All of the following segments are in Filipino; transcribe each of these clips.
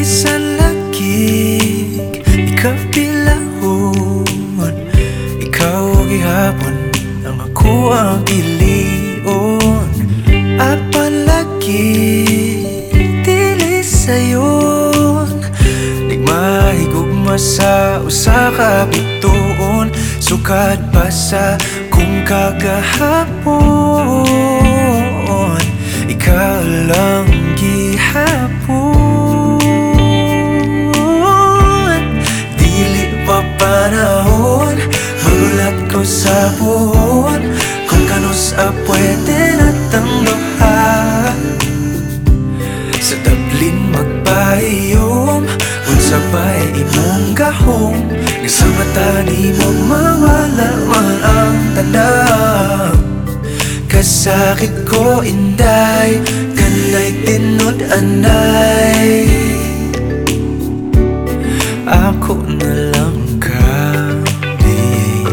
Bisan lagig ikapilahon, ikaw gihapon ang ako ang ilion. Apan lagi dili sayon, di mahigugma sa usa ka bituon. Sukad pa sa kung kagahapon, ikaw lang gihapon. Dili pa panahon, magulat ko sa buhon, kung kanus pwede natang duha. Sa daplin magpahiyom, unsa ba'y imong gahom, nga sa mata ni mo mawala man ang tanan. Kasakit ko inday, kanay tinud-anay, ako na lang kami.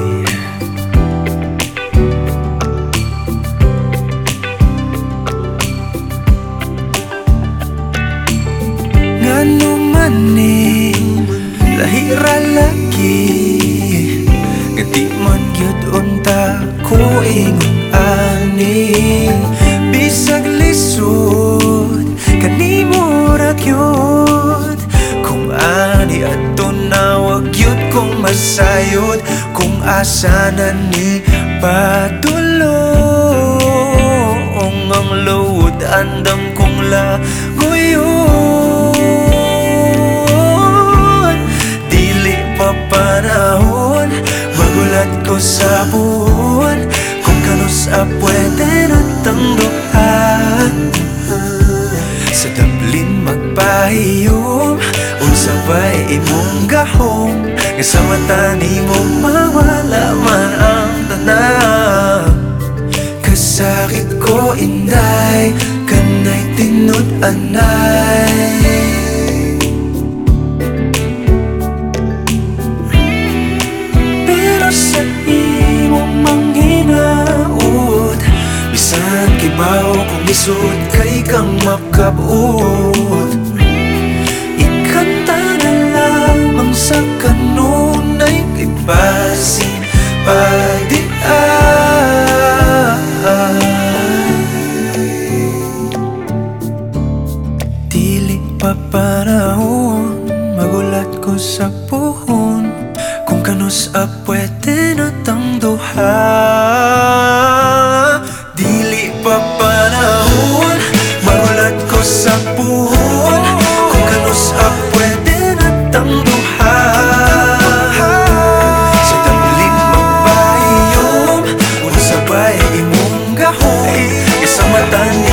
Ngano man ni lahira lagi, nga di man gyud unta ko ingon ani. Bisag lisod kanimo ra gyud, kung ani adto na wag gyud kong masayod. Kung asa na ni padulong ang load, andam kong lagoyon. Dili pa panahon, magulat ko sa buhon, kung kanus pwede natang duha. Sa daplin magpahiyom, unsa ba'y imong gahom, nga sa mata ni mo mawala man ang tanan. Kasakit ko inday, kanay tinud-anay, pero sa imo manghinaot, bisan kibaw kung lisod kay kang makabot. Ikanta na lamang sa kanunay kay basin padiay. Dili pa panahon, magulat ko sa puhon, kung kanus pwede natang duha. Dili pa panahon, magulat ko sa puhon, kung kanus pwede natang duha. Sa daplin magpahiyom, unsa ba'y imong gahom, nga sa mata